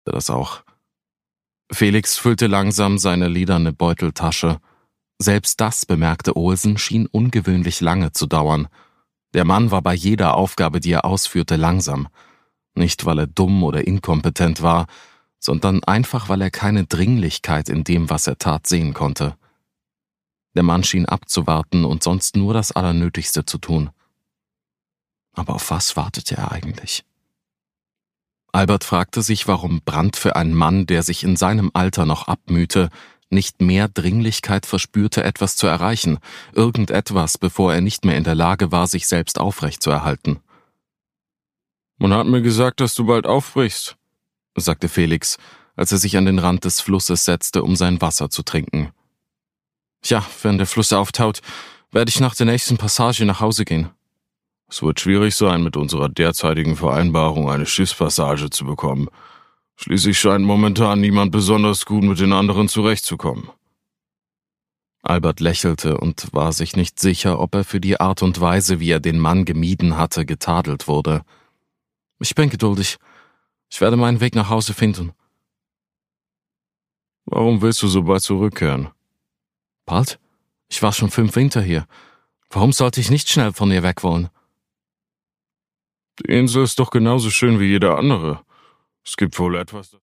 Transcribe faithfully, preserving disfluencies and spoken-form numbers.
das auch. Felix füllte langsam seine lederne Beuteltasche. Selbst das, bemerkte Olsen, schien ungewöhnlich lange zu dauern. Der Mann war bei jeder Aufgabe, die er ausführte, langsam. Nicht, weil er dumm oder inkompetent war, sondern einfach, weil er keine Dringlichkeit in dem, was er tat, sehen konnte. Der Mann schien abzuwarten und sonst nur das Allernötigste zu tun. Aber auf was wartete er eigentlich? Albert fragte sich, warum Brandt für einen Mann, der sich in seinem Alter noch abmühte, nicht mehr Dringlichkeit verspürte, etwas zu erreichen, irgendetwas, bevor er nicht mehr in der Lage war, sich selbst aufrechtzuerhalten. »Man hat mir gesagt, dass du bald aufbrichst«, sagte Felix, als er sich an den Rand des Flusses setzte, um sein Wasser zu trinken. »Ja, wenn der Fluss auftaut, werde ich nach der nächsten Passage nach Hause gehen.« »Es wird schwierig sein, mit unserer derzeitigen Vereinbarung eine Schiffspassage zu bekommen. Schließlich scheint momentan niemand besonders gut mit den anderen zurechtzukommen.« Albert lächelte und war sich nicht sicher, ob er für die Art und Weise, wie er den Mann gemieden hatte, getadelt wurde. »Ich bin geduldig. Ich werde meinen Weg nach Hause finden.« »Warum willst du so bald zurückkehren?« »Bald? Ich war schon fünf Winter hier. Warum sollte ich nicht schnell von ihr weg wollen?« »Die Insel ist doch genauso schön wie jede andere. Es gibt wohl etwas...«